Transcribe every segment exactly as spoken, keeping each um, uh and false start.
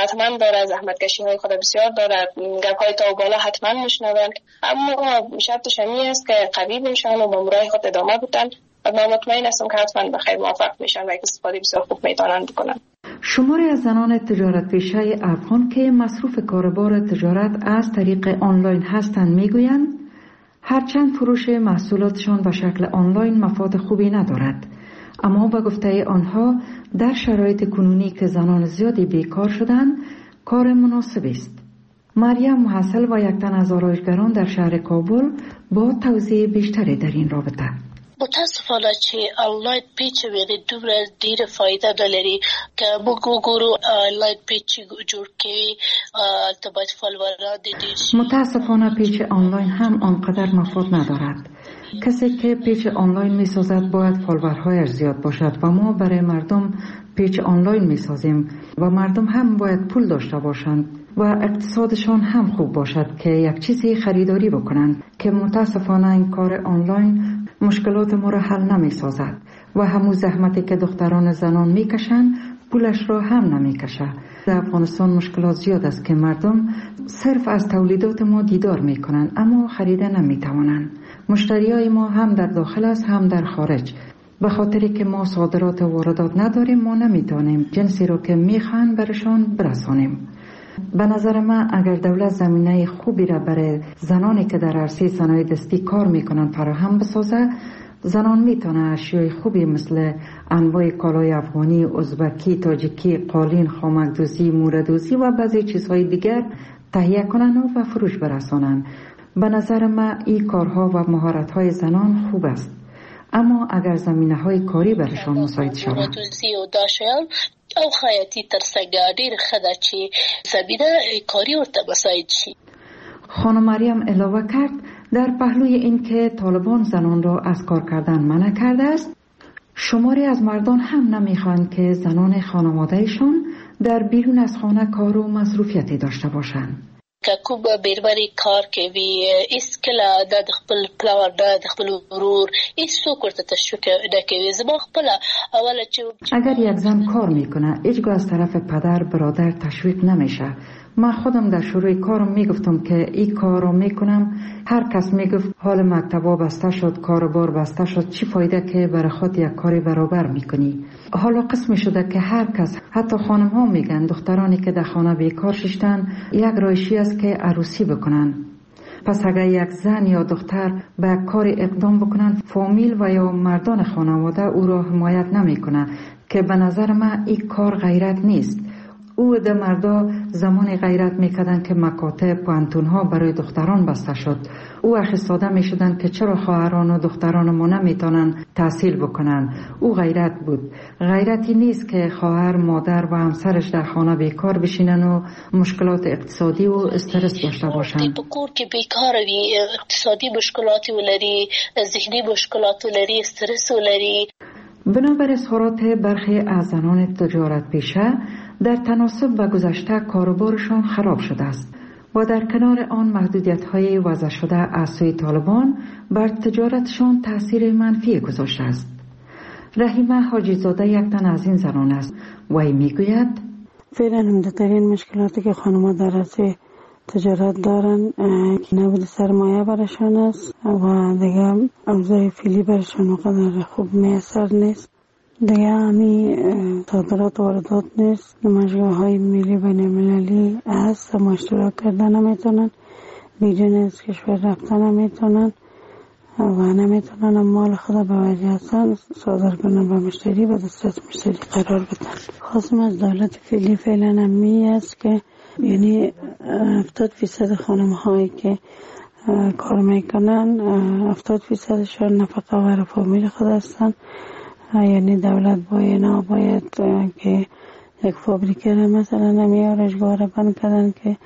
حتما داره، زحمتکشی های خود بسیار داره، گپ های تا و بالا حتما میشنوند، اما شرطش همی است که قوی بشن و با مرای خود ادامه بدن و من مطمئن هستم که حتما به خیر موفق میشن و استفاده بسیار خوب میتونن بکنن. شماری از زنان تجارت پیشه افغان که مصروف کاربار تجارت از طریق آنلاین هستند میگویند هرچند فروش محصولاتشان به شکل آنلاین مفاد خوبی ندارد، اما به گفته آنها در شرایط کنونی که زنان زیادی بیکار شدند کار مناسب است. مریم محصل و یک تن از آرایشگران در شهر کابل با توضیح بیشتری در این رابطه. متاسفانه چې آنلاین پیچ ویری دومره ډیره فایده دلري که موږ وګورو آنلاین پیچ جوړ کوي ته باید فالووران دي. متاسفانه پیچ آنلاین هم آنقدر مفاد ندارد. کسی که پیچ آنلاین می سازد باید فالوورهایش زیاد باشد و ما برای مردم پیچ آنلاین می سازیم و مردم هم باید پول داشته باشند و اقتصادشان هم خوب باشد که یک چیزی خریداری بکنند که متاسفانه این کار آنلاین مشکلات ما را حل نمی سازد و همون زحمتی که دختران زنان می کشند پولش را هم نمی کشه. در افغانستان مشکلات زیاد است که مردم صرف از تولیدات ما دیدار می کنند اما خریده نمی توانند. مشتریای ما هم در داخل است هم در خارج. به خاطری که ما صادرات و واردات نداریم ما نمی توانیم جنسی را که می خواهند برشان برسانیم. به نظر من اگر دولت زمینه خوبی را برای زنانی که در عرصه صنایع دستی کار میکنند فراهم بسازه، زنان میتونه اشیای خوبی مثل انواع کالای افغانی، ازبکی، تاجیکی، قالین، خامکدوزی، موردوزی و بعضی چیزهای دیگر تهیه کنند و فروش برسانند. به نظر من این کارها و مهارت‌های زنان خوب است، اما اگر زمینه‌های کاری برشان مساعد شود او خیاطی ترڅنګ ډیر خدا چې زمینه کاری ورته مساعد شي. خانم مریم علاوه کرد در پهلوی این که طالبان زنان را از کار کردن منع کرده است، شماری از مردان هم نمیخواهند که زنان خانوادهشان در بیرون از خانه کار و مصروفیتی داشته باشند. که کوم بیرمنی کار کوي ایس کله د خپل پلار د خپل ورور ایس څوک ورته تشویق نه کوي. زما خپل اوله چې اگر یک زن کار میکنه هیچگاه از طرف پدر برادر تشویق نمیشه. من خودم در شروع کارم میگفتم که این کار رو میکنم، هر کس میگفت حال مکتبا بسته شد، کاربار بسته شد، چی فایده که برای خود یک کاری برابر میکنی. حالا قسمی شده که هر کس، حتی خانم ها میگن دخترانی که در خانه بیکار ششتن یک رایشی است که عروسی بکنن. پس اگر یک زن یا دختر به کار اقدام بکنن، فامیل و یا مردان خانواده او را حمایت نمیکنه که به نظر من این کار غیرت نیست. او ده مردا زمان غیرت میکردن که مکاتب پانتونها برای دختران بسته شد. او اخیستاده میشدن که چرا خواهران و دختران ما نمیتونن تحصیل بکنن. او غیرت بود. غیرتی نیست که خواهر، مادر و همسرش در خانه بیکار بشینن و مشکلات اقتصادی و استرس داشته باشن. بکور که بیکار وی، اقتصادی مشکلاتی ولری، ذهنی مشکلاتی ولری، استرس ولری. بنابر اظهارات برخی از زنان تجارت پیشه، در تناسب با گذشته کاروبارشان خراب شده است و در کنار آن محدودیت‌های وضع شده از سوی طالبان بر تجارتشان تأثیر منفی گذاشته است. رحیمه حاجی زاده یک تن از این زنان است و او میگوید فعلا عمده‌ترین مشکلاتی که خانم‌ها در عرصه تجارت دارن که نبود سرمایه برشان است و دیگه اوضاع فعلی برشان اونقدر خوب میسر نیست. دیگه همی صادرات و واردات نیست. نمایشگاه‌های ملی بین المللی هست اما اشتراک کردن نمیتونن، بیرون از کشور رفتن نمیتونن و نمیتونن مال خود به وجه هستن صادر کنن به مشتری و دسترس مشتری قرار بدن. خواستم از دولت فعلی فعلا همی است که یعنی هفتاد فیصد خانم هایی که کار میکنن هفتاد فیصدشان نفقه ور فامیل خود هستن. یعنی دولت باید نه باید که یک فابریکه را مثلا نمی آرایشگاه را بند کردن که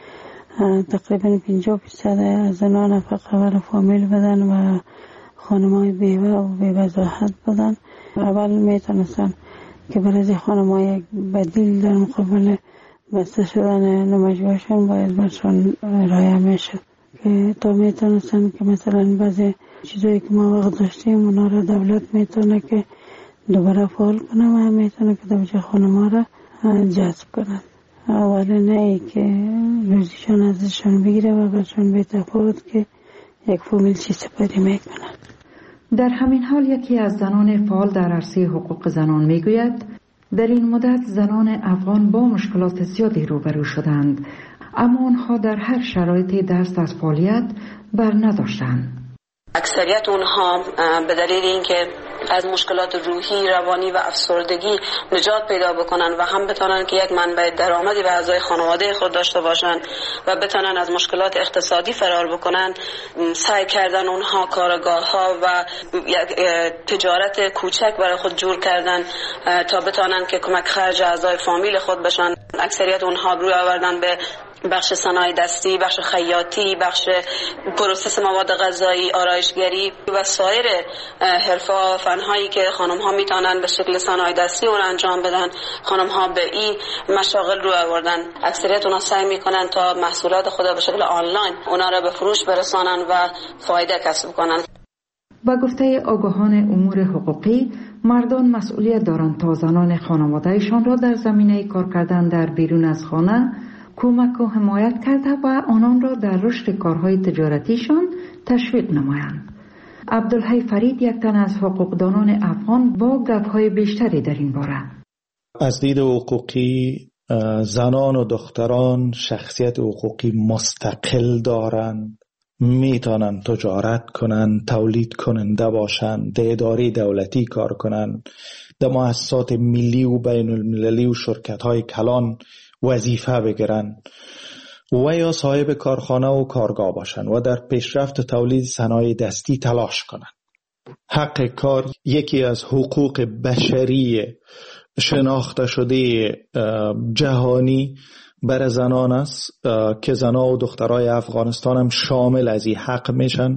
تقریبا پنجاه فیصد از زنان نفقه ور فامیل بدن و خانمای بیوه و بیوزاحت بدن. اول میتونستن که برای خانمای یک بدیل در مقابل بسته شدن نمایشگاهشون باید برشان رایه میشد که تا میتونستن که مثلا بعضی چیزایی که ما وقت داشتیم اونا را دولت میتونه که دوباره فعال کنه و میتونه که دوچه خانم ها را جذب کنن. اولا ای که روزیشان ازشان بگیره و برشان به تفاوت که یک فامیل چی سپری میکنن. در همین حال یکی از زنان فعال در عرصه حقوق زنان میگوید در این مدت زنان افغان با مشکلات زیادی روبرو شدند، اما آنها در هر شرایطی دست از فعالیت بر نداشتند. اکثریت اونها به دلیل اینکه از مشکلات روحی، روانی و افسردگی نجات پیدا بکنن و هم بتونن که یک منبع درآمدی به اعضای خانواده خود داشته باشن و بتونن از مشکلات اقتصادی فرار بکنن، سعی کردن اونها کارگاه‌ها و تجارت کوچک برای خود جور کردن تا بتونن که کمک خرج اعضای فامیل خود بشن. اکثریت اونها روی آوردن به بخش صنایع دستی، بخش خیاطی، بخش پروسس مواد غذایی، آرایشگری و سایر حرفه و فن‌هایی که خانم‌ها میتونن به شکل صنایع دستی اون انجام بدن. خانم‌ها به این مشاغل رو آوردن. اکثریت اونها سعی میکنن تا محصولات خود به شکل آنلاین اونا را به فروش برسانن و فایده کسب کنن. با گفته آگاهان امور حقوقی، مردان مسئولیت دارند تا زنان خانوادهشان را در زمینه کار کردن در بیرون از خانه کمک و حمایت کرده و آنان را در رشد کارهای تجارتیشان تشویق نمایند. عبدالحی فرید یک تن از حقوقدانان افغان با گپ‌های بیشتری در این باره. از دید حقوقی زنان و دختران شخصیت حقوقی مستقل دارند، میتونن تجارت کنن، تولید کننده باشن، در اداره دولتی کار کنن، در مؤسسات ملی و بین المللی و شرکت های کلان وظیفه بگیرن و یا صاحب کارخانه و کارگاه باشن و در پیشرفت تولید صنایع دستی تلاش کنن. حق کار یکی از حقوق بشری شناخته شده جهانی برای زنان است که زنان و دخترای افغانستان هم شامل از این حق میشن.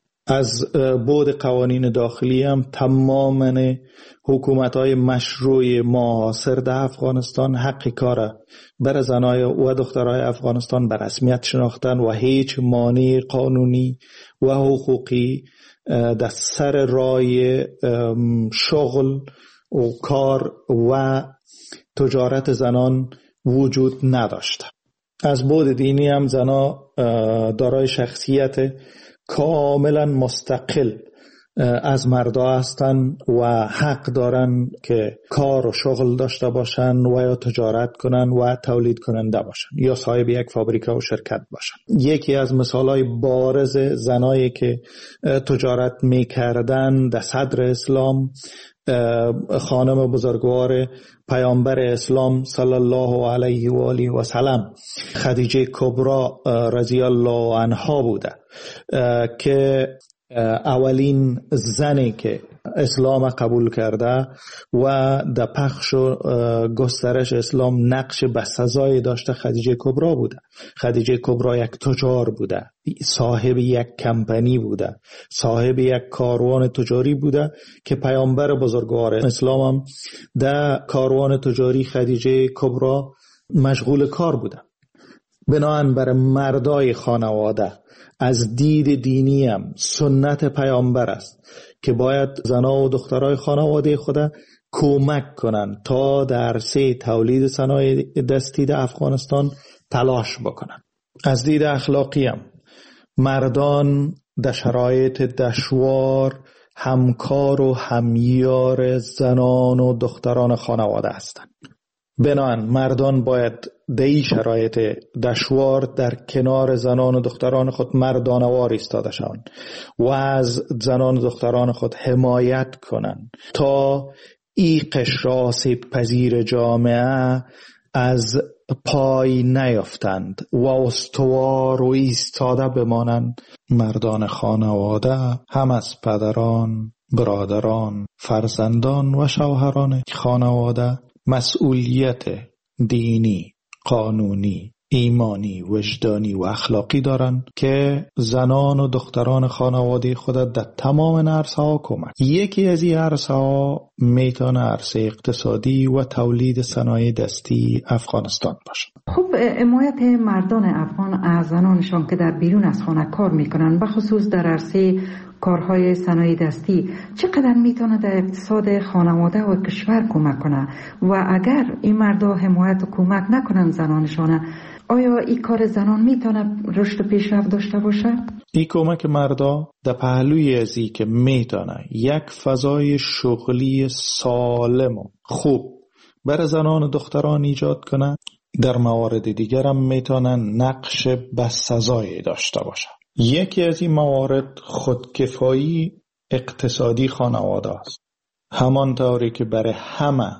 از بعد قوانین داخلی هم تماما حکومت‌های مشروع معاصر در افغانستان حق کار برای زنای و دخترای افغانستان به رسمیت شناختن و هیچ مانع قانونی و حقوقی در سر راه شغل و کار و تجارت زنان وجود نداشته. از بعد دینی هم زنا دارای شخصیت کاملا مستقل از مردا هستن و حق دارن که کار و شغل داشته باشن و یا تجارت کنن و تولید کننده باشن یا صاحب یک فابریکه و شرکت باشن. یکی از مثالهای بارز زنایی که تجارت میکردن در صدر اسلام خانم بزرگوار پیامبر اسلام صلی الله علیه و آله و سلم خدیجه کبری رضی الله عنها بوده که اولین زنی که اسلام قبول کرده و در پخش و گسترش اسلام نقش بسزایی داشته خدیجه کبری بوده. خدیجه کبری یک تجار بوده، صاحب یک کمپانی بوده، صاحب یک کاروان تجاری بوده که پیامبر بزرگوار اسلام هم در کاروان تجاری خدیجه کبری مشغول کار بوده. بنابراین بر مردای خانواده از دید دینی هم سنت پیامبر است که باید زنها و دخترای خانواده خود کمک کنند تا در سه تولید صنایع دستی در افغانستان تلاش بکنند. از دید اخلاقی هم مردان در شرایط دشوار همکار و همیار زنان و دختران خانواده هستند. بنابراین مردان باید در این شرایط دشوار در کنار زنان و دختران خود مردانوار ایستاده شوند و از زنان و دختران خود حمایت کنند تا این قشر آسیب پذیر جامعه از پای نیفتند و استوار و ایستاده بمانند. مردان خانواده هم از پدران، برادران، فرزندان و شوهران خانواده مسئولیت دینی، قانونی، ایمانی، وجدانی و اخلاقی دارند که زنان و دختران خانواده خود در تمام عرصه ها کمک. یکی از این عرصه ها میتونه عرصه اقتصادی و تولید صنایع دستی افغانستان باشه. خب حمایت مردان افغان از زنانشان که در بیرون از خانه کار میکنن، بخصوص در عرصه کارهای صنایع دستی، چقدر میتونه در اقتصاد خانواده و کشور کمک کنه؟ و اگر این مردا حمایت و کمک نکنن زنانشان، آیا این کار زنان میتونه رشد و پیشرفت داشته باشه؟ این کمک مردا در پهلوی ازی که میتونه یک فضای شغلی سالم و خوب برای زنان و دختران ایجاد کنه، در موارد دیگر هم میتونن نقش بسزایی داشته باشه. یکی از این موارد خودکفایی اقتصادی خانواده است. همانطوری که برای همه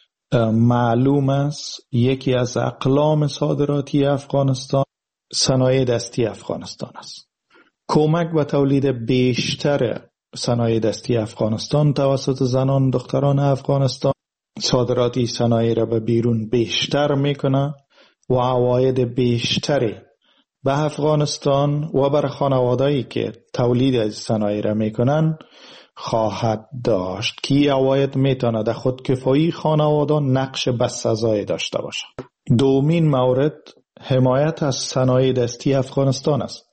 معلوم است، یکی از اقلام صادراتی افغانستان صنایع دستی افغانستان است. کمک به تولید بیشتر صنایع دستی افغانستان توسط زنان دختران افغانستان صادراتی صنایع را به بیرون بیشتر میکنه و عواید بیشتری به افغانستان و بر خانوادهایی که تولید از صنایع را میکنن خواهد داشت که عواید میتونه در خودکفایی خانواده نقش بسزایی داشته باشه. دومین مورد حمایت از صنایع دستی افغانستان است.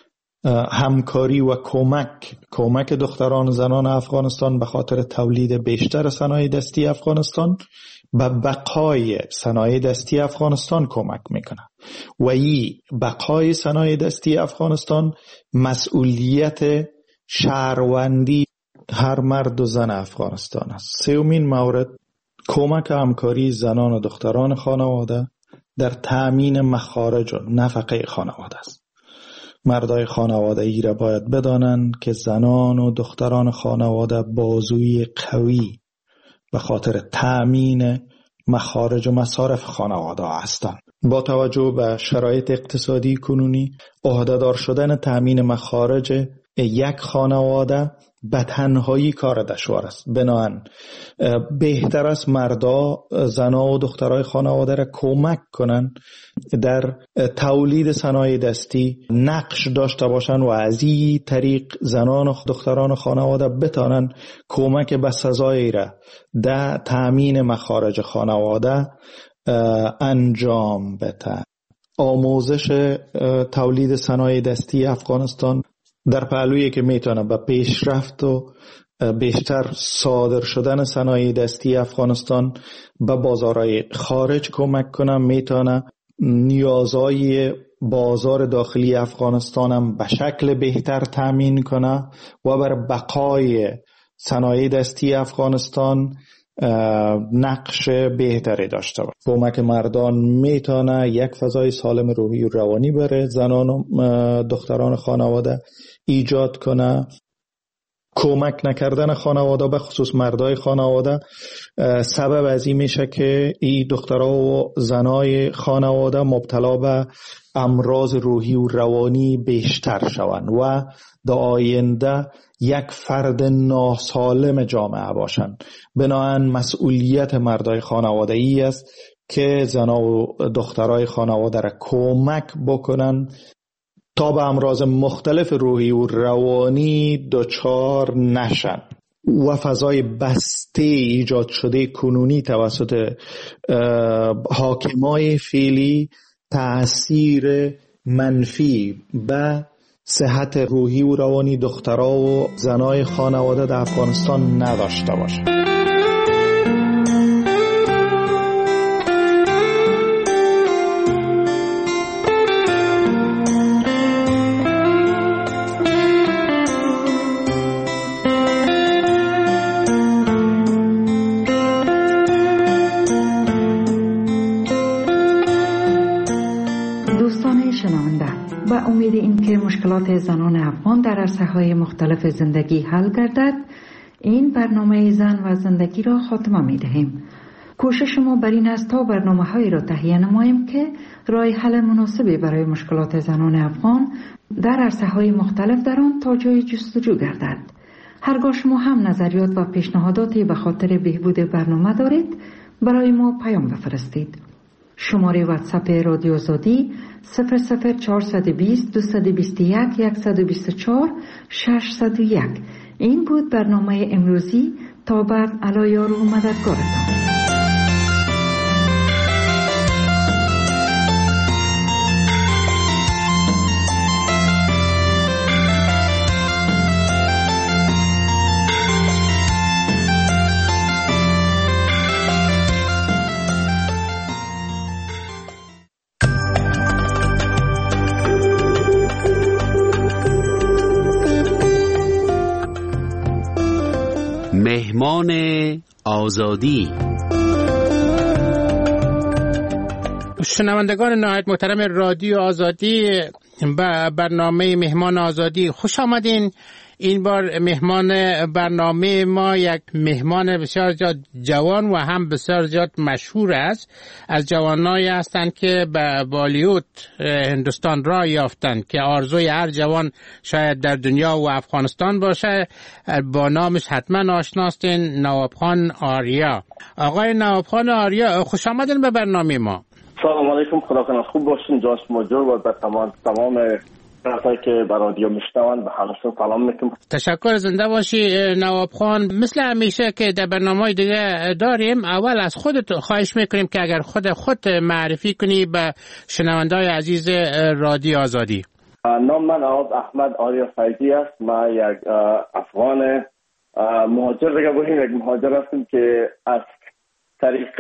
همکاری و کمک کمک دختران و زنان افغانستان به خاطر تولید بیشتر صنایع دستی افغانستان به بقای صنایع دستی افغانستان کمک میکنه و این بقای صنایع دستی افغانستان مسئولیت شهروندی هر مرد و زن افغانستان است. سومین مورد کمک همکاری زنان و دختران خانواده در تأمین مخارج و نفقه خانواده است. مردای خانواده ای را باید بدانند که زنان و دختران خانواده بازوی قوی به خاطر تأمین مخارج و مصارف خانواده هستند. با توجه به شرایط اقتصادی کنونی، عهده‌دار شدن تأمین مخارج یک خانواده به تنهایی کار دشوار است. بنابراین بهتر است مردا زنا و دخترای خانواده را کمک کنند در تولید صنایع دستی نقش داشته باشند و از این طریق زنان و دختران خانواده بتانند کمک بسزایی را در تأمین مخارج خانواده انجام بدهند. آموزش تولید صنایع دستی افغانستان در پهلویی که میتونه به پیشرفت و بیشتر صادر شدن صنایع دستی افغانستان به بازارهای خارج کمک کنه، میتونه نیازهای بازار داخلی افغانستان هم به شکل بهتر تامین کنه و بر بقای صنایع دستی افغانستان نقش بهتری داشته باشه. کمک مردان میتونه یک فضای سالم روحی و روانی برای زنان و دختران خانواده ایجاد کنه. کمک نکردن خانواده به خصوص مردای خانواده سبب از این میشه که این دخترها و زنای خانواده مبتلا به امراض روحی و روانی بیشتر شوند و در آینده یک فرد ناسالم جامعه باشند. بنابراین مسئولیت مردای خانواده ای است که زنا و دخترای خانواده را کمک بکنن تا به امراض مختلف روحی و روانی دچار نشن و فضای بسته ایجاد شده کنونی توسط حاکمای فعلی تأثیر منفی به صحت روحی و روانی دخترها و زنای خانواده در افغانستان نداشته باشه. امید این که مشکلات زنان افغان در عرصه‌های مختلف زندگی حل گردد، این برنامه زن و زندگی را خاتمه می دهیم. کوشش ما بر این است تا برنامه‌هایی را تهیه نماییم که راه حل مناسبی برای مشکلات زنان افغان در عرصه‌های مختلف در آن تا جای جستجو گردد. هرگاه شما هم نظریات و پیشنهاداتی به خاطر بهبود برنامه دارید، برای ما پیام بفرستید. شماره واتساپ رادیو آزادی صفر صفر چهارصد و بیست دویست و بیست و یک صد و بیست و چهار ششصد و یک. این بود برنامه امروزی. تا بعد علایار و مددگارتان. مهمان آزادی. شنوندگان نهایت محترم رادیو آزادی، به برنامه مهمان آزادی خوش آمدین. این بار مهمان برنامه ما یک مهمان بسیار زیاد جوان و هم بسیار زیاد مشهور است. از جوانایی هستند که به بالیوود هندوستان را یافتند که آرزوی هر جوان شاید در دنیا و افغانستان باشه. با نامش حتما آشناستین، نواب خان آریا. آقای نواب خان آریا، خوش آمدین به برنامه ما. سلام علیکم، خدا کنه خوب باشین. جاش مجور و به تمام تمام کسایی که به رادیو میشنوند به همشون سلام میکنم. تشکر، زنده باشی نواب خان. مثل همیشه که در برنامه‌های دیگه داریم، اول از خودت خواهش میکنیم که اگر خود خود معرفی کنی به شنونده‌های عزیز رادیو آزادی. نام من نواب احمد آریا فیضی است. من یک افغان مهاجر دیگه بودیم، یک مهاجر هستیم که از طریق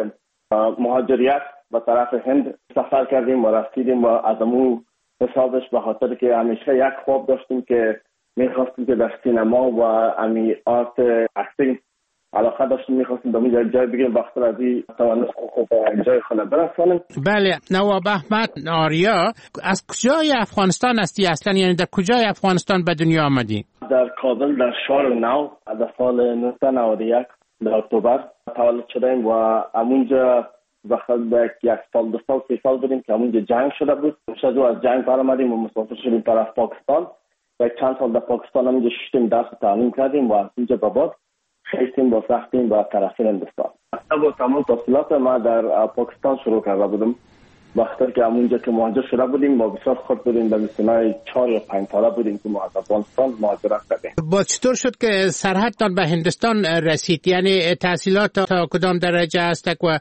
مهاجریت به طرف هند سفر کردیم و رسیدیم و از امو حسابش به خاطر که همیشه یک خواب داشتیم که میخواستیم که در سینما و امی آرت اکتینگ علاقه داشتیم، میخواستیم در اونجا جای بگیریم وقتی از این توانست خوب جای خانه برسانیم. بله، نواب احمد آریا، از کجای افغانستان هستی اصلا؟ یعنی در کجای افغانستان به دنیا آمدی؟ در کابل، در شهر نو، در سال نوزده نود و یک در اکتبر تولد شدیم و همونجا وقتی یک سال دو سال سه سال بودیم که همونجا جنگ شده بود. شد از جنگ برآمدیم و مسافر شدیم طرف پاکستان. یک چند سال در پاکستان همونجا شدیم، درس تعلیم کردیم و از اینجا به بعد خیستیم و رفتیم به طرف هندوستان. با تمام تحصیلات ما در پاکستان شروع کرده بودم. وقتی که همونجا که مهاجر شده بودیم ما بسیار خود بودیم، در سنای چهار یا پنج ساله بودیم که ما از افغانستان مهاجرت کردیم. با چطور شد که سرحدتان به هندوستان رسید؟ یعنی تحصیلات تا کدام درجه است و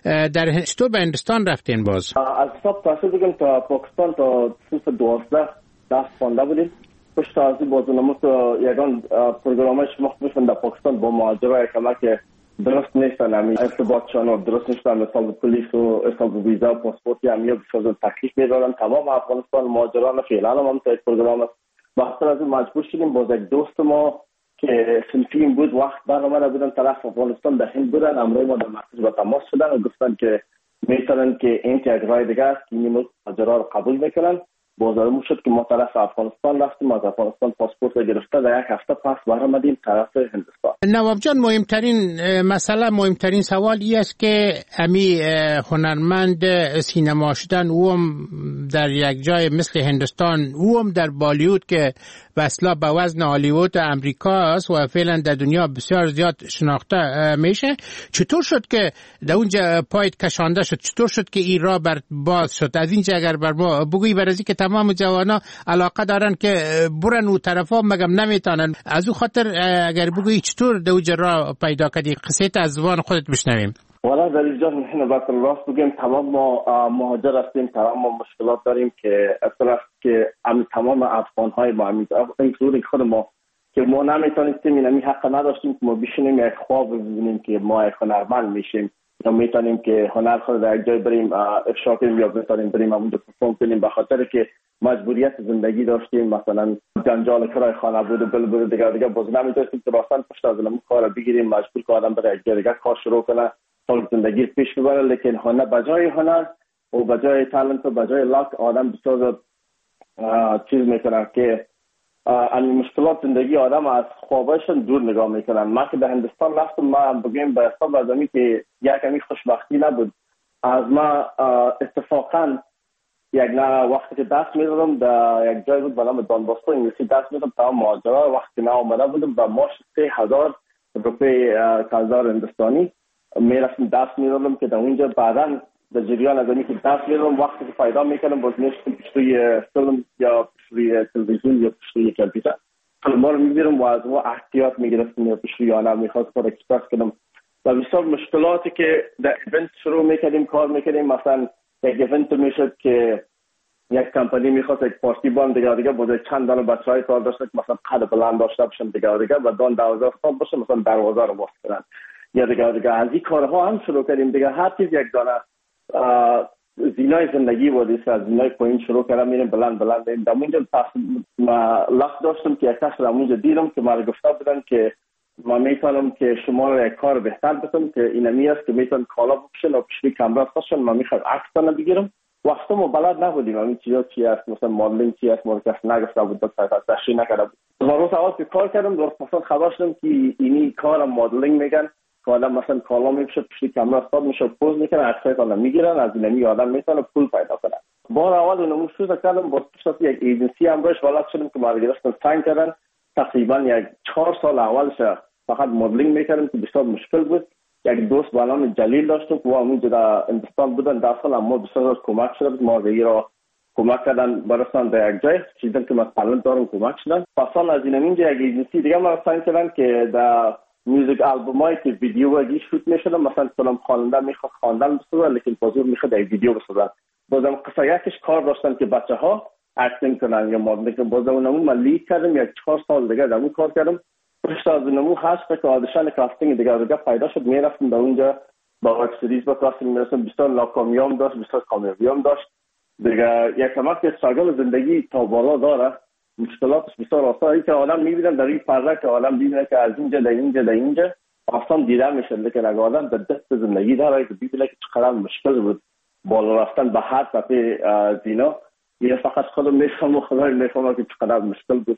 در چطور به هندوستان رفتین باز؟ از حساب تحصیل بودیم تا پاکستان تا صنف دوازده درس خوانده بودیم. پشت از این بازنامه تو یگان پروگرامش مختلفن در پاکستان با مهاجرای کما که درست نیستن، همین ارتباطشان و درست نیستن، مثلا پلیس و حساب ویزا و پاسپورت همیا بسیار تکلیف میدادن. تمام افغانستان مهاجران فعلا هم تا یک پروگرام است. وقتی از مجبور شدیم باز یک دوست ما که صنفیم بود وقت برآمده بودن طرف افغانستان در هند بودن، امروز ما در مرکز با تماس شدن و گفتن که میتونن که این یک راه دیگه است که این مهاجرا رو قبول میکنن. بازارمون شد که ما طرف افغانستان رفتیم، از افغانستان پاسپورت رو گرفته در یک هفته پس برآمدیم طرف هندوستان. نواب جان، مهمترین مسئله، مهمترین سوال این است که امی هنرمند سینما شدن اوم در یک جای مثل هندوستان، اوم در بالیوود که به اصطلاح به وزن هالیوود امریکا است و فعلا در دنیا بسیار زیاد شناخته میشه، چطور شد که در اونجا پایت کشانده شد؟ چطور شد که این راه بر باز شد؟ از اینجا اگر بر ما بگویی، برای که تمام جوانا علاقه دارن که برن اون طرفا مگم نمیتونن، از اون خاطر اگر بگویی چطور در اونجا راه پیدا کردی، قصه از زبان خودت بشنویم. والا در اینجا نحن باید راست بگیم تمام ما مهاجر هستیم، تمام ما مشکلات داریم که اصلا که تمام افغان های ما اینکلودینگ خود ما که ما نمیتونستیم، این همی حق نداشتیم که ما بشینیم یک خواب ببینیم که ما یک هنرمند میشیم یا میتونیم که هنر خود در یک جای بریم افشا کنیم یا بتونیم بریم اونجا پرفورم کنیم، به خاطر که مجبوریت زندگی داشتیم، مثلا جنجال کرای خانه بود و بل بود دیگه دیگه باز نمیتونستیم که راستن پشت از اون کار بگیریم، مجبور که آدم بره یک جای دیگه کار شروع کنه تا زندگی پیش ببره. لیکن هنر بجای هنر و بجای تالنت و بجای لاک آدم بسیار چیز میکنه که این مشکلات زندگی آدم از خوابشون دور نگاه میکنن. من که به هندوستان رفتم، من بگیم به حساب از امی که یک کمی خوشبختی نبود از ما اتفاقا یک نه وقتی که دست میدادم در یک جای بود به نام دانباستو انگلیسی دست میدادم تا مهاجرا وقتی نه آمده بودم به ماش سه هزار روپی کالدار هندوستانی میرفتم دست میدادم که در اونجا بعدا در جریان از امی که دست میدادم وقتی که پیدا میکنم باز میشتم پشتوی فیلم یا پشتوی تلویزیون یا پشتوی کامپیوتر فیلم ها رو میگیرم و از او احتیاط میگرفتم یا پشتوی آنها میخواست خود اکسپرس کنم و بسیار مشکلاتی که در ایونت شروع میکردیم کار میکردیم. مثلا یک ایونت میشد که یک کمپانی میخواست یک پارتی بان دیگه دیگه بوده چند دانه بچهای کار داشته که مثلا قد بلند داشته باشن دیگه دیگه و دان دوازده سال باشه مثلا دروازه رو باز کنن یا دیگه دیگه از این کارها هم شروع کردیم دیگه. هر چیز یک دانه زینای زندگی بود، از زینای پایین شروع کردم میریم بلند بلند این در اونجا لخت داشتم که یک کس در اونجا دیدم که مرا گفته بودن که ما میتونم که شما را یک کار بهتر بکنم که اینمی است که میتون کالا بکشن و پشتی کامرا خواستن ما میخوام عکس کنم بگیرم. وقتا ما بلد نبودیم همین چیزا چی است، مثلا مدلینگ چی است، ما کس نگفته بود، تشریح نکرده بود. ما روز اول که کار کردم درست مثلا خبر شدم که اینی کار مدلینگ میگن که آدم مثلا کالا میپوشه پشتی کامرا استاد میشه پوز میکنه عکسای کالا میگیرن از اینمی آدم میتونه پول پیدا کنه. بار اول اونمو شروع کردم با پشت یک ایجنسی همراهش بلد شدم که ما گرفتن ساین کردن. تقریبا یک چهار سال اولش فقط مدلینگ میکردم که بسیار مشکل بود. یک دوست با نام جلیل داشتم که اونجا در هندوستان بودن داخل، اما بسیار کمک شد ما دیگه را کمک کردن برسان در یک جای چیزی که من تالنت دارم کمک شدن. پسان از این اینجا یک ایجنسی دیگه ما ساین کردن که در میوزیک آلبومایی که ویدیو و شوت میشد، مثلا فیلم خواننده میخواد خواندن بسازه لیکن حضور میخواد یک ویدیو بسازه. بازم قصه یکش کار داشتن که بچه ها اکتینگ کنن یا مدلینگ کنن. بازم اونمو من لید کردم یک چهار سال دیگه در اون کار کردم. پشت از اونمو هشت که آدیشن کاستینگ دیگه دیگه پیدا شد میرفتم در اونجا با وب سریز با کاستینگ میرسم. بسیار ناکامیام داشت، بسیار کامیابیام داشت دیگه. یک کمک که استراگل زندگی تا بالا داره، مشکلاتش بسیار آسان که آدم میبینم در این پرده که آدم میبینه که از اینجا در اینجا در اینجا آسان دیده میشه، لیکن اگه آدم در دست زندگی داره که ببینه که چقدر مشکل بود بالا رفتن به هر سطح زینا، یه فقط خودم میفهمم و خدای میفهمم که چقدر مشکل بود.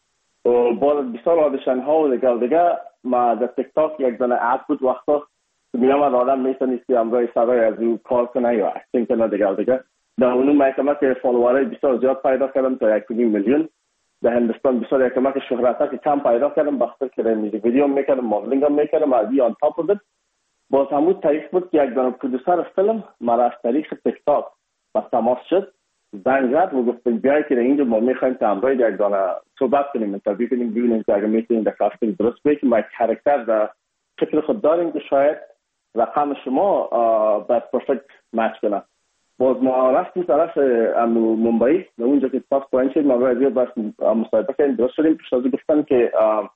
و با بسیار آدیشن ها و دیگه دیگه ما در تیک تاک یک دانه اد بود وقتا میامد آدم میتونست که امروی سرای از او کار کنه یا اکتینگ کنه دیگه دیگه. در اونو محکمه که فالوورای بسیار زیاد پیدا کردم تا یک میلیون. در هندوستان بسیار یک کمک شهرت که کم پیدا کردم بخاطر که میوزیک ویدیو میکردم، مدلینگ هم میکردم. از این آن تاپ بود باز همون طریق بود که یک دانه پرودوسر فیلم مرا از طریق تیک تاک با تماس شد، زنگ زد و گفت بیای که اینجا ما میخوایم که امروز یک دانه صحبت کنیم، انترویو کنیم، ببینیم که اگه میتونیم در کاستینگ درست بکنیم. ما یک کاراکتر در فکر خود داریم که شاید رقم شما با پرفکت مچ کنه. باز ما رفتیم طرف ممبئی و اونجا که پاس پوینت شد ما باید بس مصاحبه کنیم. درست شدیم پیش از گفتن که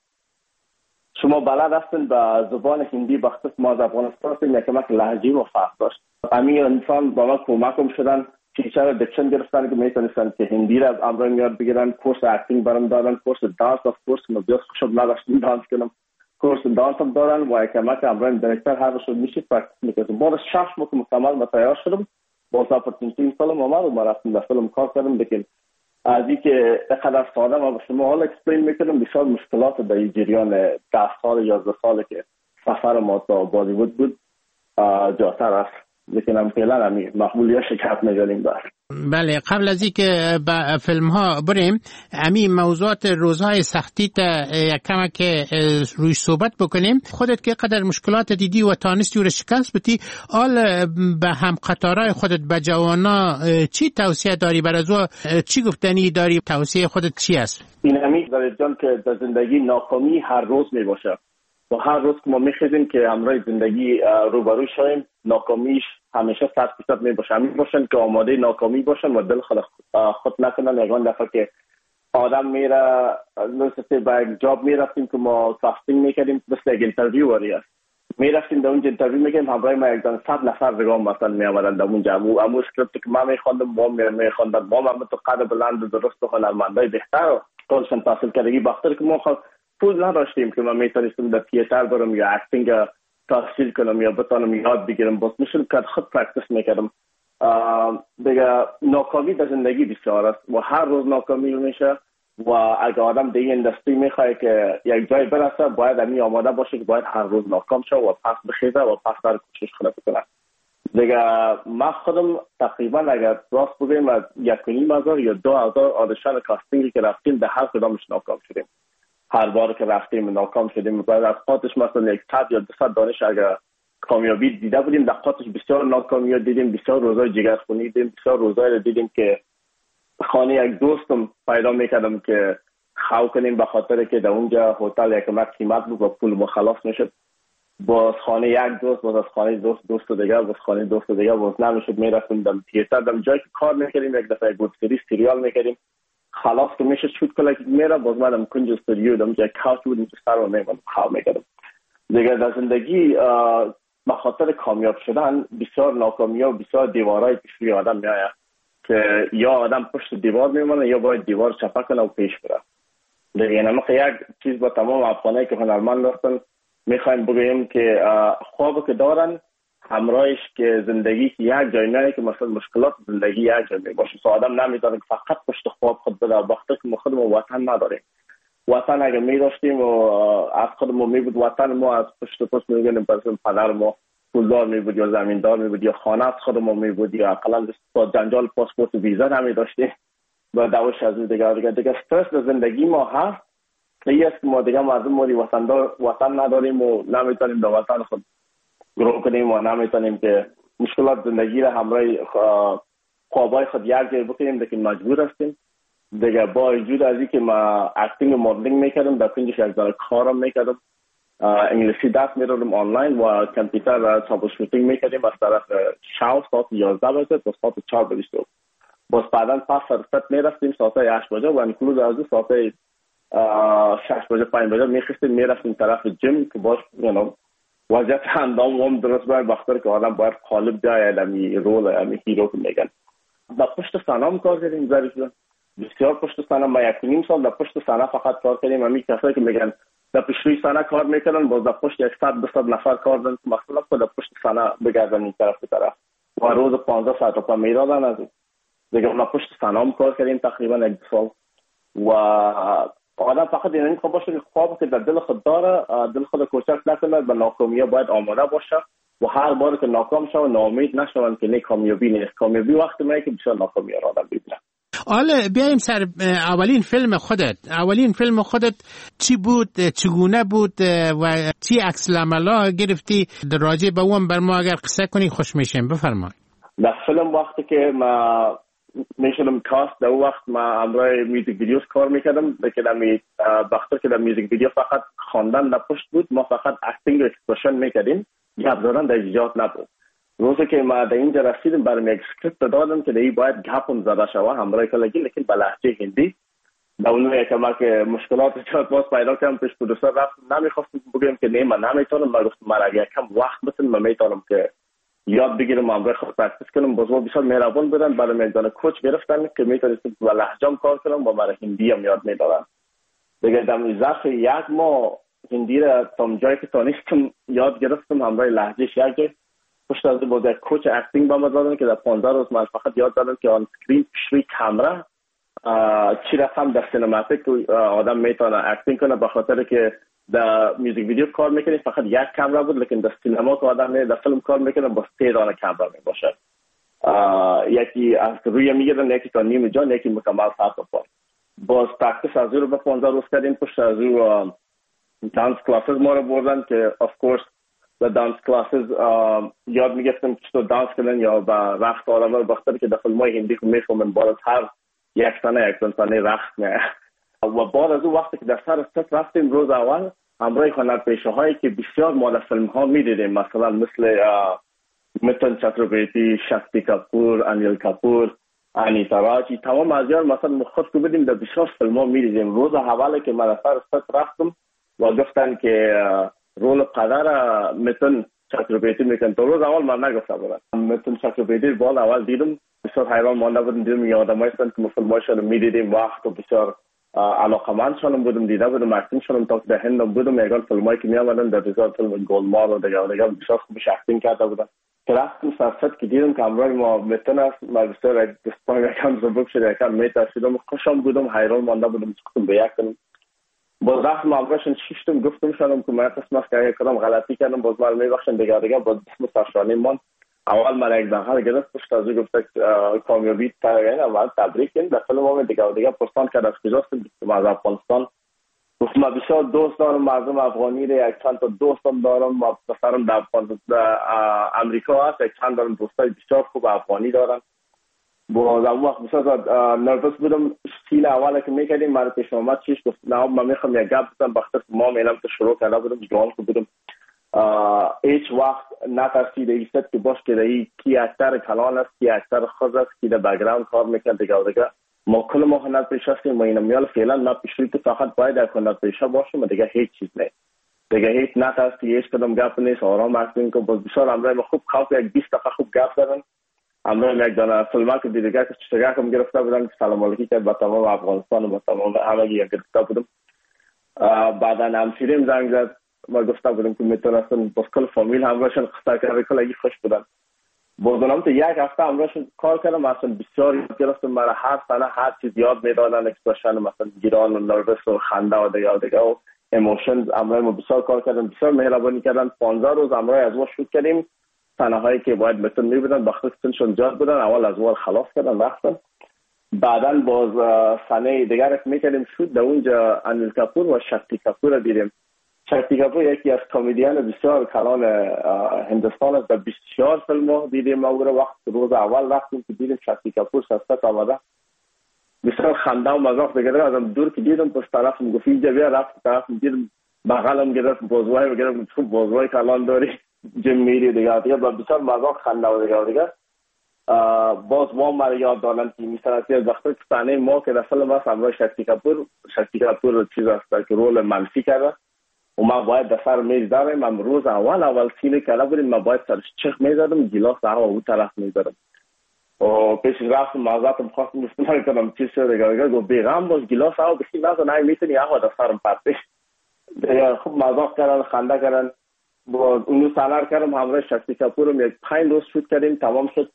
شما بلد هستین به زبان هندی بخصوص ما از افغانستان هستیم یک کمک لهجه و فرق داشت. امیر انسان با ما کمکم شدن، تیچر دکشن گرفتن که میتونستن که هندی را امروز میاد بگیرن. کورس اکتینگ برام دادن، کورس دانس اف کورس ما بیاس خوشم نداشتیم دانس کنم، کورس دانس هم دادن و یک کمک امروز دایرکتر هر روز میشه پرکتیس میکنم. بعد شش ماه مکمل ما تیار شدم با اپورتونیتی فیلم اومد و ما رفتیم در فیلم کار کردم. لیکن از اینکه اینقدر ساده ما به شما حالا اکسپلین میکنم بسیار مشکلات در این جریان ده سال یازده ساله که سفر ما تا بالیوود بود جاتر است. لیکن هم فعلا همی محمولی شکست نگاریم دار. بله، قبل از اینکه به فیلم ها بریم امی موضوعات روزهای سختی تا یک کمک روی صحبت بکنیم. خودت که قدر مشکلات دیدی و تانستی و رو شکست بدی، آل به هم قطارای خودت به جوانا چی توصیه داری؟ برازو چی گفتنی داری؟ توصیه خودت چی است؟ این همی در جان که در زندگی ناکامی هر روز می باشه و هر روز که ما میخیزیم که امروز زندگی روبرو شویم ناکامیش همیشه صد فیصد می باشه. همین باشن که آماده ناکامی باشن و دل خود خود نکنن. یکان دفعه که آدم میره مثل با یک جاب میرفتیم که ما کاستینگ میکردیم مثل یک انترویو واری است، میرفتیم در اونجا انترویو میکردیم همراه ما یک دن صد نفر رگام مثلا میامدن در اونجا امو امو اسکریپت که ما میخواندم ما میخواندم ما هم تو قدر بلند و درست و هنرمندای بهتر و کارشان تحصیل کردگی بخاطر که ما پول نداشتیم که من میتونستم در تیاتر برم یا اکتینگ تحصیل کنم یا بتانم یاد بگیرم. باز میشم که خود پرکتیس میکردم. دیگه ناکامی در زندگی بسیار است و هر روز ناکامی میشه و اگر آدم در این اندستری میخواه که یک جای برسه باید امی آماده باشه که باید هر روز ناکام شه و پس بخیزه و پس در کوشش کنه بکنه. دیگه من خودم تقریبا اگر راست بگیم از یک و نیم هزار یا دو هزار آدیشن کاستینگی که رفتیم در هر کدامش ناکام شدیم. هر بار که رفتیم ناکام شدیم. باید از قاطش مثلا یک صد یا دوصد دانش اگر کامیابی دیده بودیم در قاطش بسیار ناکامی دیدیم، بسیار روزای جگرخونی دیدیم، بسیار روزای دیدیم که خانه یک دوستم پیدا میکردم که خو کنیم به خاطر که در اونجا هتل یک مک قیمت بود و پول مخلص میشد. باز خانه یک دوست، باز از خانه دوست دوست دیگه، باز خانه دوست دیگه، باز نمیشد. میرفتیم در تیاتر در جایی که کار میکردیم یک دفعه گود سری سریال میکردیم خلاص که میشه شوت کلا که میره باز منم کنج استودیو دم جای کاوچ بودیم که سر و میمون خواهم میکردم. دیگه در زندگی به خاطر کامیاب شدن بسیار ناکامی و بسیار دیوارای پیش آدم میآید که یا آدم پشت دیوار میمونه یا باید دیوار چپه کنه و پیش بره. دیگه نمیخ یک چیز با تمام افغانایی که هنرمند هستن میخوایم بگوییم که خواب که دارن همراهش که زندگی که یک جای نه که مثلا مشکلات زندگی یک جای باشه. سو آدم نمیتونه که فقط پشت خواب خود بده وقتی که ما خودمون وطن نداریم. وطن اگه می داشتیم و از خودمون می بود وطن ما از پشت پشت می گفتیم مثلا پدر ما پولدار می بود یا زمیندار می بود یا خانه از خودمون می بود یا اقلا با جنجال پاسپورت و ویزا نمی داشتیم با دوش از دیگه دیگه دیگه استرس زندگی ما هست. این است که ما دیگه مردم موری وطن دار وطن نداریم و نمیتونیم در وطن خود گرو کنیم و نمیتونیم که مشکلات زندگی را همراه خوابای خود یک جای بکنیم لیکن مجبور هستیم دیگه. با وجود از اینکه ما اکتینگ و مدلینگ میکردم در کنجش یک داره کارم میکردم انگلیسی دست میروم آنلاین و کامپیوتر را تابل شوتینگ میکردیم از طرف شاو ساعت یازده بجه تا ساعت چهار بجه صبح. باز بعداً پس فرصت میرفتیم ساعت هشت بجه و انکلود از ساعت شش بجه پنج بجه میخستیم میرفتیم طرف جیم که باز یعنی وضعیت اندام هم درست باید بختر که آدم باید قالب جای علمی رول علمی هیرو که میگن. در پشت سنام کار کردیم زریف جان بسیار پشت سنام. ما یک نیم سال در پشت سنام فقط کار کردیم. همی کسایی که میگن در پشت سنام کار میکنن باز در پشت صد دویست نفر کار دارن که مثلا خود در پشت سنام بگردن این طرف طرف و روز پانزده ساعت رو میرادن از دیگه. ما پشت سنام کار کردیم تقریبا یک سال و آدم فقط این خواب باشه که خواب که در دل خود داره دل خود کوچک نکنه به ناکامی باید آماده باشه و هر بار که ناکام شود ناامید نشون که نه کامیابی نیست. کامیابی وقتی میاد که بسیار ناکامی را آدم ببینه. حالا بیایم سر اولین فیلم خودت. اولین فیلم خودت چی بود، چگونه بود و چی عکس العملا گرفتی؟ راجع به اون بر ما اگر قصه کنی خوش میشیم. بفرمایید. در فیلم وقتی که ما میشدم کاست در وقت ما همراه میوزیک ویدیوز کار میکردم لیکن امی وقتی که در میوزیک ویدیو فقط خواندن در پشت بود ما فقط اکتینگ و اکسپرشن میکردیم گپ زدن در ایجاد نبود. روزی که ما در اینجا رسیدیم برام یک اسکریپت دادن که دیگه باید گپون زده شود همراه کلگی لیکن به لهجه هندی. در اون که ما که مشکلات چات باز پیدا کردم پیش پرودوسر رفتم نمیخواستم بگم که نه من نمیتونم. من گفتم من اگه کم وقت بتونم من میتونم که یاد بگیرم همراه خود پرکتیس کنم. باز ما بسیار مهربان بودن برای میدان کوچ گرفتن که میتونستم با لهجه‌ام کار کنم و برای هندی هم یاد میدادن. دیگه در ظرف یک ماه هندی را تا جایی که تانستم یاد گرفتم همراه لهجهش یک جای. پشت از باز یک کوچ اکتینگ با ما دادن که در پانزده روز من فقط یاد دادن که آن سکرین پیشروی کامرا چی رقم در سینماتیک آدم میتونه اکتینگ کنه به خاطر که در میوزیک ویدیو کار میکنیم فقط یک کامرا بود لیکن در سینما که آدم نه در فیلم کار میکنه با سه دانه کامرا میباشه. یکی از روی میگیرن یکی تا نیم جان یکی مکمل ساعت پا. باز پرکتیس از رو به پانزده روز کردیم. پشت از رو دانس کلاسز ما رو بردن که اف کورس به دانس کلاسز یاد میگفتم که چطور دانس کنن یا به رقص آدم بخاطر که در فیلم‌های هندی که میفهمن باز هر یک سنه یک سنه رقص نه. و بعد از اون وقتی که در سر ست رفتیم روز اول همراه هنرپیشه هایی که بسیار ما در فیلم ها میدیدیم مثلا مثل میتن چتروپتی، شکتی کپور، انیل کپور، انیتا راجی تمام از یار مثلا خود که بدیم در بسیار فیلم ها میدیدیم. روز اولی که ما در سر ست رفتم و گفتن که رول قدر میتن چتروپتی میکن تو روز اول من نگفته بودم. میتن چتروپتی بال اول دیدم بسیار حیران مانده بودم. دیدم یادم هستن که فیلم هاشون میدیدیم وقت و بسیار علاقمند شدم بودم دیده بودم اکتینگ شدم تا که در هند بودم یکان فیلمایی که می آمدن در دیگر فیلم گلمار و دیگر دیگر بسیار خوبش اکتینگ کرده بودم. که رفتم سرست که دیدم که همراه ما میتن است ما بسیار دستان یکم زبک شده یکم میترسیدم خوشم بودم حیران مانده بودم چکتم به یک کنم. باز رفتم همراهشون شیشتم گفتم شدم که من قسم است که اگه کدام غلطی کردم باز من میبخشن دیگر دیگر باز بسم سرشانی من اول من یک دهال گرفت پشت از او گفت کامیابی ترین اول تبریک این در فیلم هم دیگر دیگر پرسان کرد از کجاستم گفتم از افغانستان. گفتم من بسیار دوست دارم مردم افغانی را یک چند تا دوستم دارم و پسرم در امریکا هست یک چند دارم دوستای بسیار خوب افغانی دارن. باز اون وقت بسیار نروس بودم. سین اولی که میکردیم من پیش آمد چیش گفت نه من میخوام یک گپ بزنم بخاطر ما میلم تو شروع کرده بودم جوان که بودم هیچ وقت نترسیده ایست که باش که دایی کی اکتر کلان است کی اکتر خوز است کی در بگراند کار میکرد دیگه دیگه ما کل ما هنر پیش هستیم ما این میال فعلا ما پیشوی که فقط باید در هنر پیشه باشیم و دیگه هیچ چیز نیست دیگه هیچ نترسی هیچ کدام گپ نیست آرام هستیم که باز بسیار امرای ما خوب خواب یک بیست دقیقه خوب گپ دارن. امرای یک دانه فیلمه که دیگه که چشگاه هم گرفته بودن که سلام علیکی کرد با تمام افغانستان و با تمام همگی گرفته بودم بعدا همسیریم زنگ زد و گفته بودم که میتونستم با کل فامیل همراهشون قصه کرده، کلگی خوش بودن. بازونم تو یک هفته همراهشون کار کردم، مثلا بسیار یاد گرفتم. مرا هر سنه هر چیز یاد میدادن، اکسپرشن مثلا گیران و نروس و خنده و دیگه و دیگه و ایموشنز. همراه ما بسیار کار کردن، بسیار مهربانی کردن. پانزده روز همراه از ما شروع کردیم. صحنه هایی که باید بتون میبودن وقتی سنشون زیاد بودن اول از وال خلاص کردن رفتن. بعدا باز صحنه دیگر که میکردیم شد در اونجا انیل کپور و شکتی کپور رو دیدیم. شکتی کپور یکی از کمدین بسیار کلان هندوستان است. در بیست و چهار فیلم ها دیدیم. ما وقت روز اول رفتیم که دیدیم شکتی کپور سستت آمده، بسیار خنده و مذاق دیگه. ازم دور که دیدم پس طرف میگفت اینجا بیا، رفت طرف دیدم بغلم گرفت بازوهای گرفت، تو بازوهای کلان داری جم میری دیگه دیگه بسیار مذاق خنده و دیگه دیگه. باز ما مرا یاد دادن که مثلا از وقتی که صحنه ما که در فیلم هست همراه شکتی کپور، شکتی کپور چیز است که رول منفی کرده و ما باید در سر میز داریم. من روز اول اول سینه کلا بودیم، ما باید سرش چخ میزدم، گلاس هوا اون طرف میزدم و پیش رفتم معذرتم خواستم استفاده کنم چیز شده دیگه دیگه گفت بیغم باز گلاس هوا بخی نزد نه میتونی هوا در سرم پرتش دیگه. خوب مذاق کردن، خنده کردن. باز اونو سالار کردم همراه شکتی کپورم یک پنج روز شوت کردیم، تمام شد.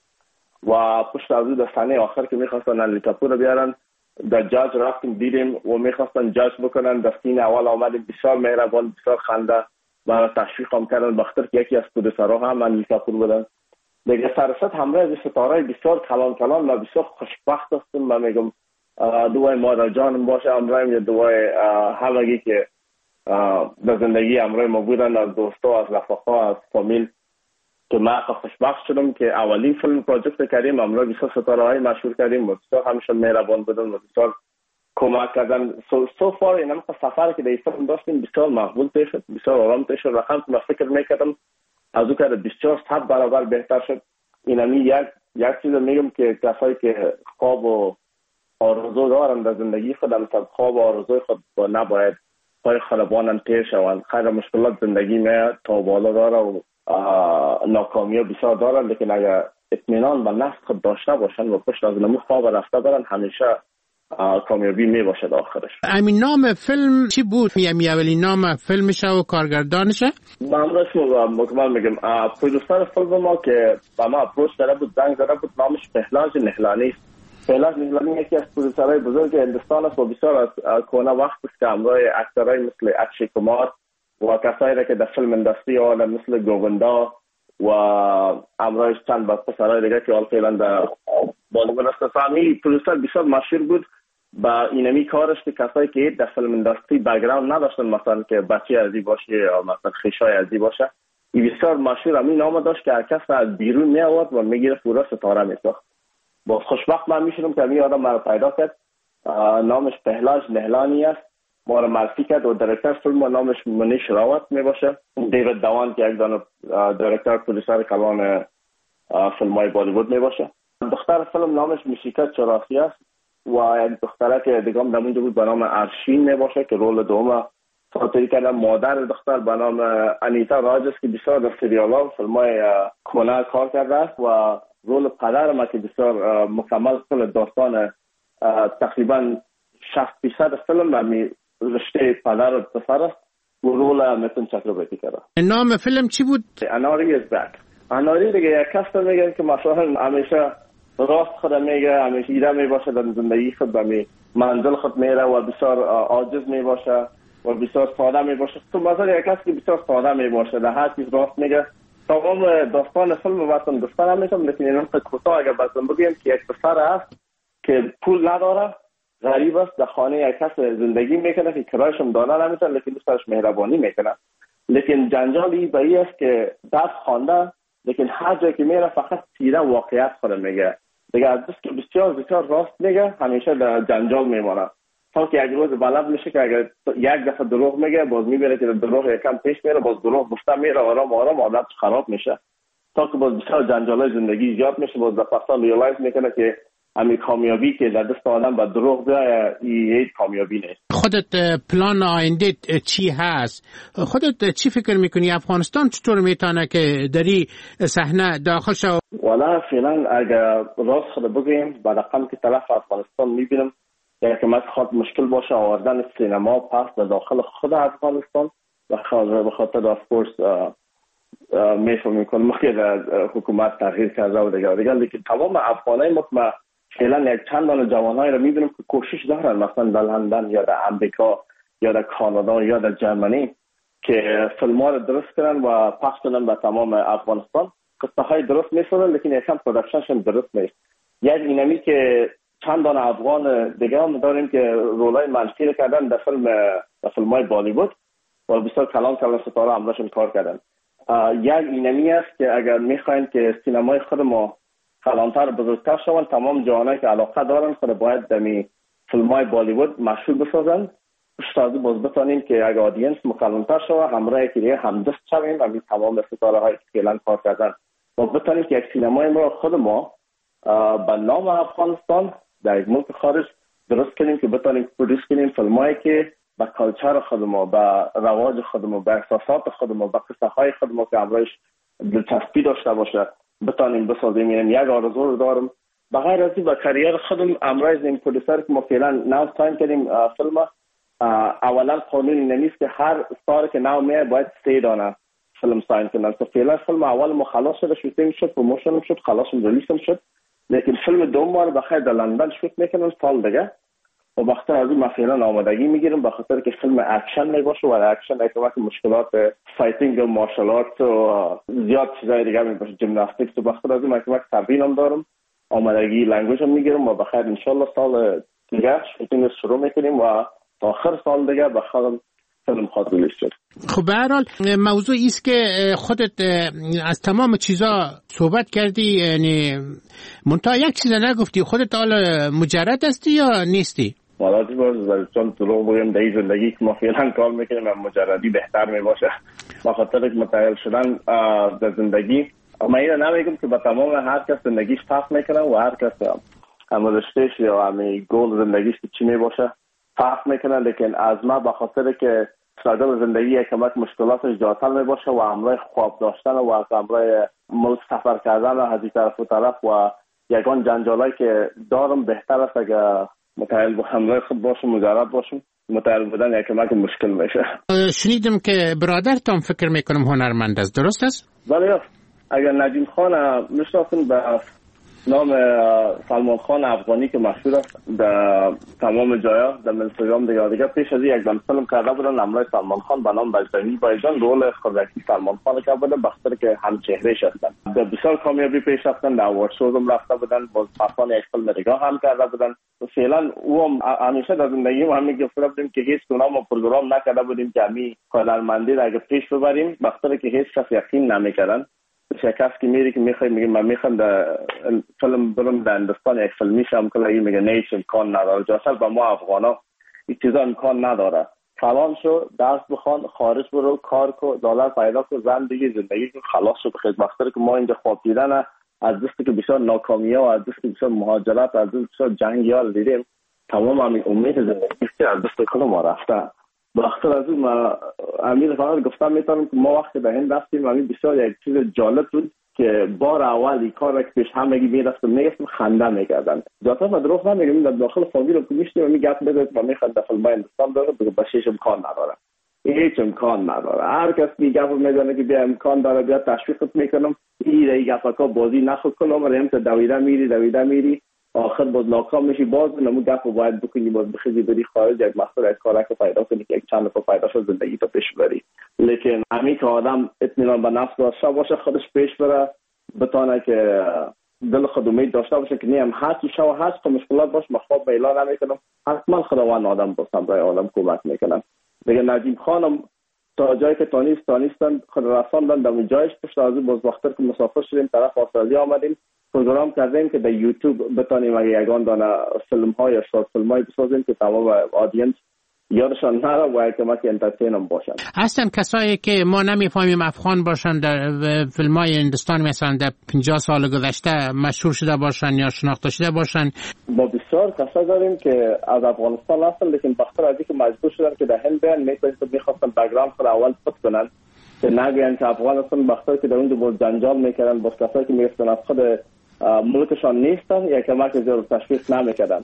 و پشت از در صحنه آخر که میخواستن انیل کپور رو بیارن در جاج رفتیم دیدیم و میخواستن جاج بکنن. در سین اول آمدیم، بسیار مهربان، بسیار خنده و تشویق هم کردن. بخاطر که یکی از پرودوسرها هم انیل کپور بودن دیگه. سرست همراه از ستاره بسیار کلان کلان و بسیار خوشبخت هستم. من میگم دوای مادر جانم باشه همراهیم یا دوای همگی که در زندگی همراه ما بودن، از دوستا، از رفقا، از فامیل، که من خوشبخت شدم که اولین فیلم پروژکت کردیم همراه بسیار ستاره های مشهور کردیم و بسیار همیشه مهربان بودن و بسیار کمک کردن. سو سو فار این هم سفر که در این فیلم داشتیم بسیار مقبول پیش شد، بسیار آرام پیش شد. رقم که من فکر میکردم از او که بسیار صد برابر بهتر شد. این همی یک یک چیز میگم که کسایی که خواب و آرزو دارن در زندگی خود، مثلا خواب و آرزوی خود با نباید پای خلبانم تیر شوند. خیلی مشکلات زندگی میاد تا بالا داره و ناکامی بسیار دارن، لیکن اگر اطمینان و نفس خود داشته باشن و پشت از نمو خواب رفته برن همیشه کامیابی می باشد آخرش. همین نام فیلم چی بود؟ یعنی اولین نام فیلمشه و کارگردانشه؟ من امروز مکمل میگم پرودوسر فیلم ما که با ما اپروچ کرده بود، زنگ زده بود، نامش پهلاج نهلانی است. پهلاج نهلانی یکی از پرودوسرهای بزرگ هندوستان است و بسیار از کهنه وقت است که همراه اکترهای مثل اکشی کمار و کسایی را که در فیلم اندستری آن مثل گووندا و امرایش چند با پسرهای دیگه که آل فعلا در بالیوود است. فامیلی پرودوسر بسیار مشهور بود با اینمی کارش که کسایی که در فیلم اندستری بک‌گراند نداشتن، مثلا که بچه ازی باشه یا مثلا خیشای ازی باشه، این بسیار مشهور همین نام داشت که هر کس از بیرون می آورد و میگیره پورا ستاره میساخت. با خوشبخت من میشدم که همین آدم مرا پیدا کرد. نامش پهلاج نهلانی است. ما رو معرفی کرد و دایرکتور فیلم و نامش منیش راوت می باشه. دیوید دوان که یک دانه دایرکتور پرودوسر کلان فیلم های بالیوود می باشه. دختر فیلم نامش میشیکا چراسی است و یک دختره که دیگه هم در اونجا بود به نام ارشین می باشه که رول دوم ساتری کردن. مادر دختر به نام انیتا راج است که بسیار در سریال ها فیلم های کهنه کار کرده است و رول پدر ما که بسیار مکمل کل داستان تقریبا شصت درصد فیلم و رشته پدر و پسر است و رول میتون چکرورتی کرده. نام فیلم چی بود؟ اناری از بک. اناری دیگه یک کس میگن که مثلا همیشه راست خود میگه، همیشه ایده میباشه در زندگی خود به منزل خود میره و بسیار عاجز میباشه و بسیار ساده میباشه. تو مثلا یک کس که بسیار ساده میباشه در هر چیز راست میگه. تمام داستان فیلم واسم داستان همیشه، لیکن این نقطه کوتاه اگر بازم بگیم که یک پسر است که پول نداره، غریب است، در خانه یک کس زندگی میکنه که کرایش هم داده نمیتونه، لیکن دوستش مهربانی میکنه. لیکن جنجال این به این است که دست خوانده، لیکن هر جایی که میره فقط سیره واقعیت خود میگه. دیگه از دست که بسیار بسیار راست میگه همیشه در جنجال میمونه. تا که یک روز بلد میشه که اگر یک دفعه دروغ میگه باز میبره که دروغ یکم پیش میره، باز دروغ گفته میره، آرام آرام عادت خراب میشه تا که باز بسیار جنجالای زندگی ایجاد میشه. باز در پسا ریالایز میکنه که همین کامیابی که در دست آدم با دروغ بیایه این کامیابی نیست. خودت پلان آینده چی هست؟ خودت چی فکر میکنی افغانستان چطور میتونه که داری صحنه داخل شو؟ والا فعلا اگر راست خود بگیم با رقم که طرف افغانستان میبینم یک کمک خود مشکل باشه آوردن سینما پس در داخل خود افغانستان و به خاطر افکورس میفهم میکنم که حکومت تغییر کرده و دیگر دیگر لیکن تمام افغانای ما فعلا یک چند دانه جوانایی رو میبینم که کوشش دارن مثلا در لندن یا در امریکا یا در کانادا یا در جرمنی که فیلم ها رو درست کنن و پخش کنن به تمام افغانستان. قصه های درست میسازن لیکن یکم پروداکشنشون درست نیست. یک اینمی که چند دانه افغان دیگه هم داریم که رولای منفی رو کردن در فیلم در فیلم های بالیوود و بسیار کلان کلان ستاره همراهشون کار کردن. یک اینمی است که اگر میخواین که سینمای خود ما کلانتر بزرگتر شون، تمام جوانایی که علاقه دارن خود باید دمی فیلم های بالیوود مشهور بسازن. شاید باز بتانیم که اگر آدینس مکلانتر شود همراه که دیگه همدست شویم و تمام ستاره های که فعلا کار کردن و بتانیم که یک سینمای ما خود ما به نام افغانستان در یک ملک خارج درست کنیم که بتانیم پرودوس کنیم فیلمایی که با کالچر خود ما، با رواج خود ما، با احساسات خود ما، با قصه های خود ما که همراهش دلچسبی داشته باشه بتانیم بسازیم. یعنی یک آرزو رو دارم بغیر از این با کریر خودم امروز این پرودوسر که ما فعلا نو ساین کردیم فیلم، اولا قانونی نمیست که هر ستاره که نو میاد باید سه دانه فیلم ساین کنن. تو فعلا فیلم اول ما خلاص شده، شوتینگ شد، پروموشن شد، خلاص ریلیز شد، لیکن فیلم دوم ما بخیر در لندن شوت میکنن سال دیگه و وقتی از این فعلا آمادگی میگیرم به خاطر که فیلم اکشن میباشه و اکشن اکمک مشکلات فایتینگ و مارشال آرت و زیاد چیزای دیگه میباشه، جیمناستیکس و وقتی از این اکمک تمرینم دارم، آمادگی لنگویج هم میگیرم و بخیر ان شاء الله سال دیگه شوتینگ شروع میکنیم و تا آخر سال دیگه بخیر فیلم خود ریلیز شد. خب به هر حال موضوع است که خودت از تمام چیزا صحبت کردی، یعنی منتها یک چیز نگفتی، خودت حالا مجرد هستی یا نیستی؟ والا باز چون دروغ بگم در زندگی که ما فعلا کار میکنیم مجردی بهتر میباشه با خاطر که متعهل شدن در زندگی. اما این نمیگم که با تمام هر کس زندگیش فرق میکنه و هر کس هم رشتهش یا هم گول زندگیش چی میباشه فرق میکنه، لیکن از ما با خاطر که ساده زندگی یک کمک مشکلاتش جاتل میباشه و همراه خواب داشتن و از همراه ملک سفر کردن و از این طرف و طرف و یگان جنجالایی که دارم بهتر است اگر متعهل با همراه خود باشم، مجرد باشم. متعهل بودن یک کمک مشکل میشه. شنیدم که برادرتان فکر میکنم هنرمند است، درست است؟ بله. اگر نجیم خان میشناسین به نام سلمان خان افغانی که مشهور است در تمام جایا در اینستاگرام دیگه دیگه پیش از یک دم فیلم کرده بودن همراه سلمان خان به نام بجدنی بایجان، رول خودکی سلمان خان کرده بودن بخاطر که هم چهرهش هستن. در بسیار کامیابی پیش رفتن، در اوارد شوز هم رفته بودن، باز پسان یک فیلم دیگه هم کرده بودن. فعلا او هم همیشه در زندگی ما همین گفته بودیم که هیچ گونه ما پروگرام نکرده بودیم که همی هنرمندی را اگه پیش ببریم بخاطر که هیچ کس یقین نمیکردن. شکست که میری که میخوای میگه من میخوام در فیلم برم در هندوستان یک فیلم میشم که لگی میگه نیش امکان نداره. جاسل با ما افغانا این چیزا امکان نداره. فلان شو، درس بخوان، خارج برو، کار کو، دلار پیدا کو، زندگی زندگی خلاص شو. بخیر بخاطر که ما اینجا خواب دیدن از دستی که بسیار ناکامیه و از دستی که بسیار مهاجرت از دستی بسیار جنگیال دیدیم، تمام همین امید زندگی که از دست کل ما رفته. بخاطر از اون ما امیر فقط گفتم میتونم که ما وقتی به هند رفتیم همین بسیار یک چیز جالب بود که بار اولی کار که پیش همگی میرفتم میگفتم خنده میکردن. جاتا ما دروغ نمیگم، در داخل فامیل رو که میشتیم و میگفت بذارید و میخواد در فیلم هندوستان داره بگه بشیش امکان نداره، هیچ امکان نداره. هر کس میگه میزنه که بیا امکان داره بیا تشویقت میکنم، این ای گفکا بازی نخود کنم ریم تا دویده میری دویده میری آخر باز ناکام میشی. باز نمو گپ رو باید بکنی، باز بخیزی بری خارج یک مقصد یک کارک رو پیدا کنی که یک چند نفر پیدا شد زندگی تو پیش بری. لیکن همین که آدم اطمینان به نفس داشته باشه خودش پیش بره، بتانه که دل خود امید داشته باشه که نیم هست و شو هست که مشکلات باش مخواب بیلا نمیکنم، حتما خداوند آدم باستم برای آدم کمک میکنم. دیگه نجیم خانم تا جایی که تانیست تانیستن خود رساندن در جایش پشت از باز وقتی که مسافر شدیم طرف استرالیا آمدیم پروگرام کردیم که در یوتیوب بتانیم اگه یگان دانه فیلم های یا شورت فیلم های بسازیم که تمام آدینس یادشان نره و کمک انترتین هم باشن. هستن کسایی که ما نمیفهمیم افغان باشن در فیلم های هندوستان مثلا در پنجاه سال گذشته مشهور شده باشن یا شناخته شده باشن؟ با بسیار کسا داریم که از افغانستان هستن لیکن بخاطر از اینکه مجبور شدن که در هند بیان میخواستن بک‌گراند خود اول پت کنن که نگوین که افغان هستن، بخاطر که در اونجا باز جنجال میکردن، باز کسایی که میگفتن از خود ملکشان نیستن یا کمک زیاد تشویق نمیکردن.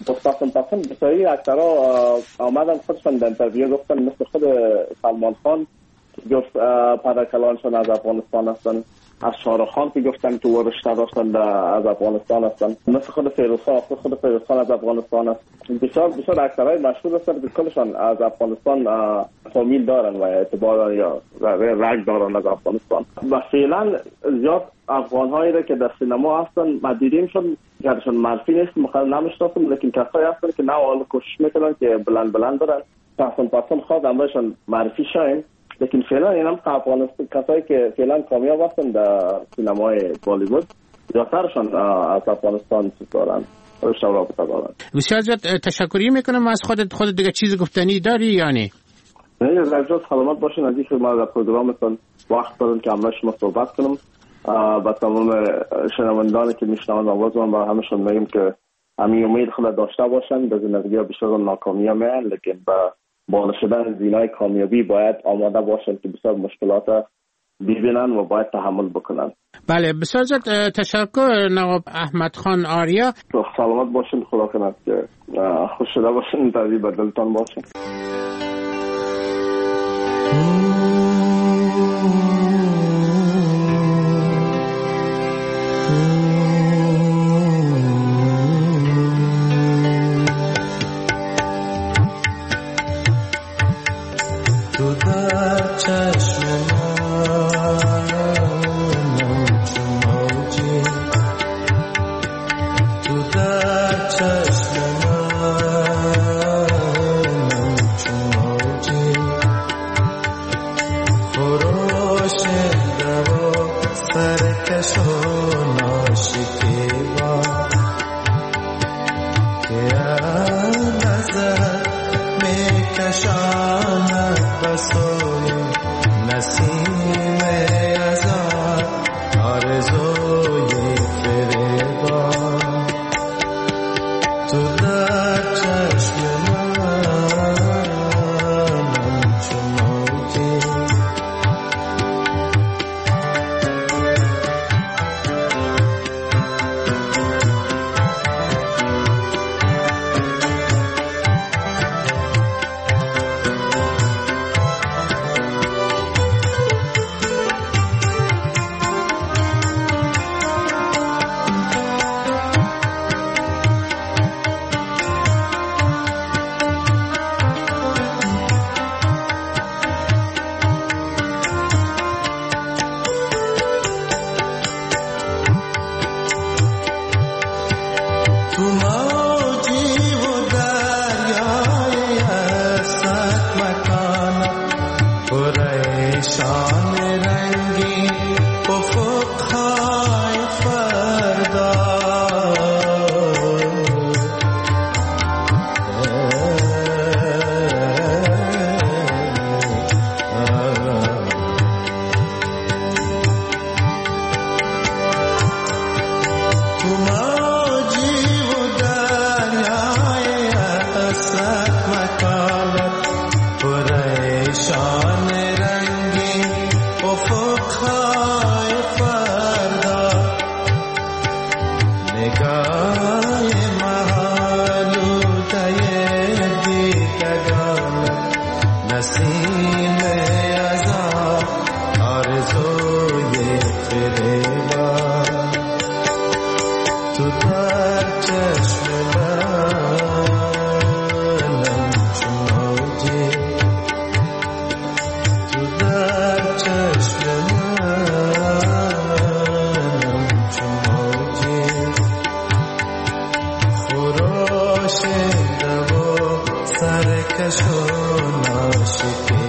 پسند پسند بسیاری اکثرها آمدن خودشون در انترویو گفتن مثل خود سلمان خان که گفت پدرکلانشون از افغانستان هستن، از شاهرخ خان که گفتن که ورشته داشتن از افغانستان هستن، مثل خود فیروز خان خود فیروز خان از افغانستان است. بسیار بسیار اکثرهای مشهور هستن که کلشان از افغانستان فامیل دارن و اعتبار یا رگ دارن از افغانستان. و فعلا زیاد افغان هایی را که در سینما هستن مدیرین شد گرشون معرفی نیست، مخالف نمیشناسم، لیکن کسایی هستن که نه حالا کوشش میکنن که بلند بلند برن پسند پسند خواهد امرشون معرفی شایم. لیکن فعلا این هم افغانستان کسایی که فعلا کامیاب هستن در سینمای بالیوود زیادترشان از افغانستان دارن. بسیار زیاد تشکری میکنم از خودت. خودت دیگه چیز گفتنی داری یا نه؟ نه از اجازه سلامت باشین. از اینکه ما در پروگرامتون وقت داریم که همراه شما صحبت کنم. با تمام شنوندانی که میشنوند آواز من با همشون میگم که همین امید خود داشته باشن. در زندگی بیشتر ناکامی هم میان، لیکن با بالا شدن زینای کامیابی باید آماده باشن که بسیار مشکلات ببینن و باید تحمل بکنن. بله بسیار زیاد تشکر نواب احمد خان آریا. سلامت باشین. خدا کنه که خوش شده باشین. تازی بدلتان باشین. سرکش و ناشکر